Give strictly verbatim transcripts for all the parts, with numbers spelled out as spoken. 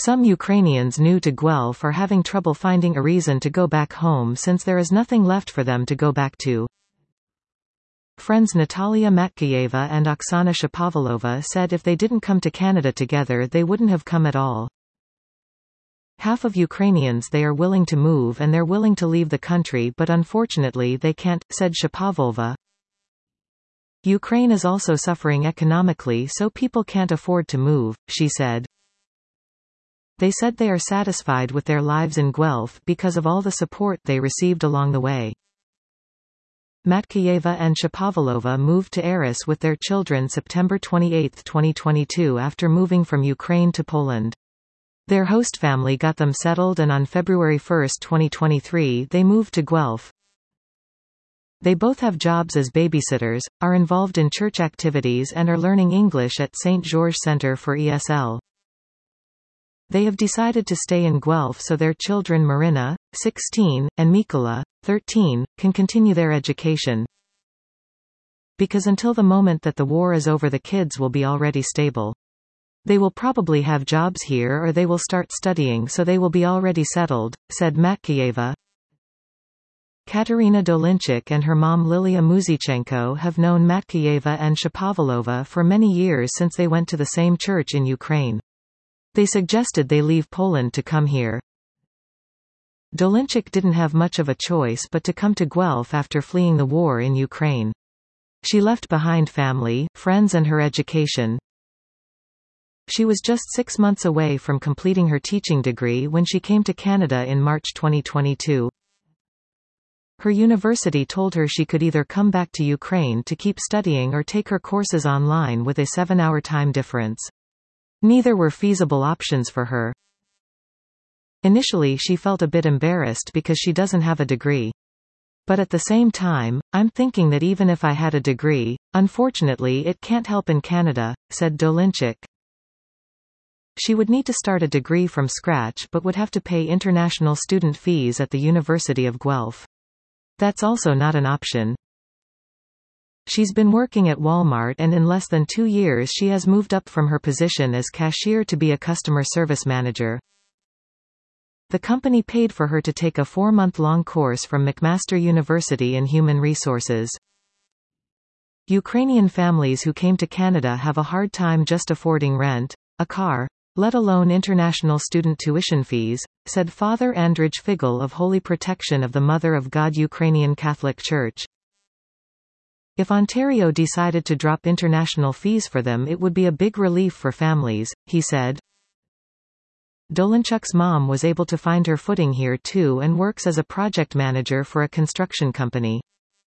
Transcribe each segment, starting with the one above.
Some Ukrainians new to Guelph are having trouble finding a reason to go back home since there is nothing left for them to go back to. Friends Natalia Matkeyeva and Oksana Shapovalova said if they didn't come to Canada together they wouldn't have come at all. Half of Ukrainians they are willing to move and they're willing to leave the country but unfortunately they can't, said Shapovalova. Ukraine is also suffering economically so people can't afford to move, she said. They said they are satisfied with their lives in Guelph because of all the support they received along the way. Matkeyeva and Shapovalova moved to Arras with their children September twenty-eighth, twenty twenty-two after moving from Ukraine to Poland. Their host family got them settled and on February first, twenty twenty-three they moved to Guelph. They both have jobs as babysitters, are involved in church activities and are learning English at Saint George Centre for E S L. They have decided to stay in Guelph so their children Marina, sixteen, and Mikola, thirteen, can continue their education. Because until the moment that the war is over the kids will be already stable. They will probably have jobs here or they will start studying so they will be already settled, said Matkeyeva. Katerina Dolinchik and her mom Lilia Muzichenko have known Matkeyeva and Shapovalova for many years since they went to the same church in Ukraine. They suggested they leave Poland to come here. Dolinchik didn't have much of a choice but to come to Guelph after fleeing the war in Ukraine. She left behind family, friends and her education. She was just six months away from completing her teaching degree when she came to Canada in March twenty twenty-two. Her university told her she could either come back to Ukraine to keep studying or take her courses online with a seven-hour time difference. Neither were feasible options for her. Initially she felt a bit embarrassed because she doesn't have a degree. But at the same time, I'm thinking that even if I had a degree, unfortunately it can't help in Canada, said Dolinchik. She would need to start a degree from scratch but would have to pay international student fees at the University of Guelph. That's also not an option. She's been working at Walmart and in less than two years she has moved up from her position as cashier to be a customer service manager. The company paid for her to take a four-month-long course from McMaster University in Human Resources. Ukrainian families who came to Canada have a hard time just affording rent, a car, let alone international student tuition fees, said Father Andrzej Figel of Holy Protection of the Mother of God Ukrainian Catholic Church. If Ontario decided to drop international fees for them it would be a big relief for families, he said. Dolinchuk's mom was able to find her footing here too and works as a project manager for a construction company.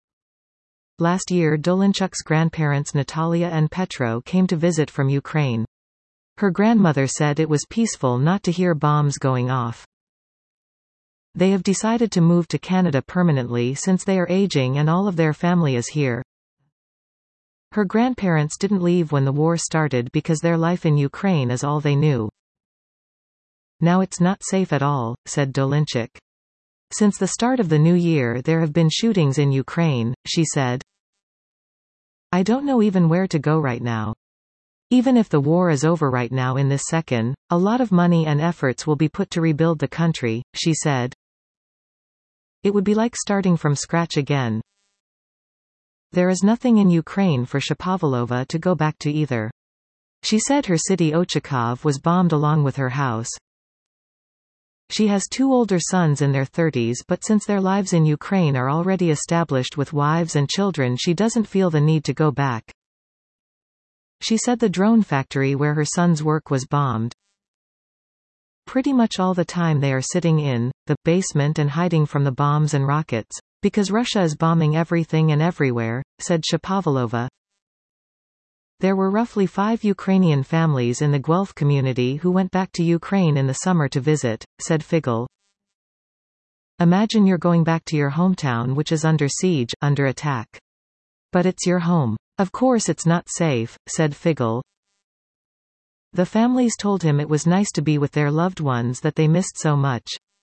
Last year Dolinchuk's grandparents Natalia and Petro came to visit from Ukraine. Her grandmother said it was peaceful not to hear bombs going off. They have decided to move to Canada permanently since they are aging and all of their family is here. Her grandparents didn't leave when the war started because their life in Ukraine is all they knew. Now it's not safe at all, said Dolinchik. Since the start of the new year there have been shootings in Ukraine, she said. I don't know even where to go right now. Even if the war is over right now in this second, a lot of money and efforts will be put to rebuild the country, she said. It would be like starting from scratch again. There is nothing in Ukraine for Shapovalova to go back to either. She said her city Ochakov was bombed along with her house. She has two older sons in their thirties but since their lives in Ukraine are already established with wives and children she doesn't feel the need to go back. She said the drone factory where her sons work was bombed. Pretty much all the time they are sitting in the basement and hiding from the bombs and rockets, because Russia is bombing everything and everywhere, said Shapovalova. There were roughly five Ukrainian families in the Guelph community who went back to Ukraine in the summer to visit, said Figel. Imagine you're going back to your hometown which is under siege, under attack. But it's your home. Of course it's not safe, said Figel. The families told him it was nice to be with their loved ones that they missed so much.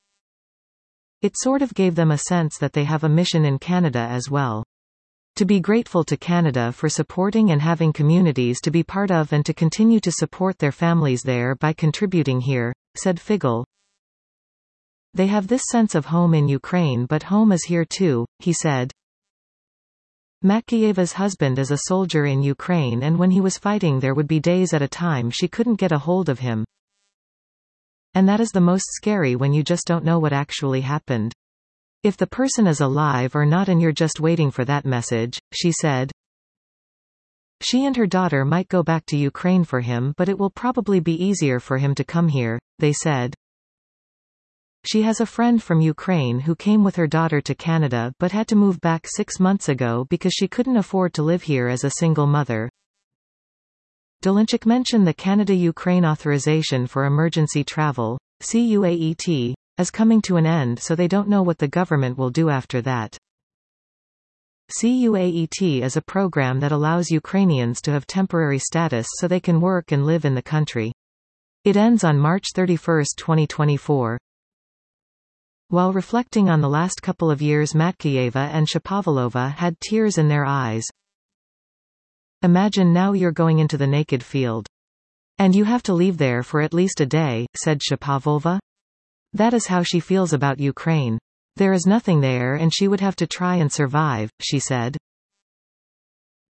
It sort of gave them a sense that they have a mission in Canada as well. To be grateful to Canada for supporting and having communities to be part of and to continue to support their families there by contributing here, said Figel. They have this sense of home in Ukraine, but home is here too, he said. Matkeyeva's husband is a soldier in Ukraine, and when he was fighting there would be days at a time she couldn't get a hold of him. And that is the most scary, when you just don't know what actually happened. If the person is alive or not and you're just waiting for that message, she said. She and her daughter might go back to Ukraine for him, but it will probably be easier for him to come here, they said. She has a friend from Ukraine who came with her daughter to Canada but had to move back six months ago because she couldn't afford to live here as a single mother. Dolinchuk mentioned the Canada-Ukraine Authorization for Emergency Travel, C U A E T, is coming to an end, so they don't know what the government will do after that. C U A E T is a program that allows Ukrainians to have temporary status so they can work and live in the country. It ends on March thirty-first, twenty twenty-four. While reflecting on the last couple of years, Matkeyeva and Shapovalova had tears in their eyes. Imagine now you're going into the naked field. And you have to leave there for at least a day, said Shapovalova. That is how she feels about Ukraine. There is nothing there and she would have to try and survive, she said.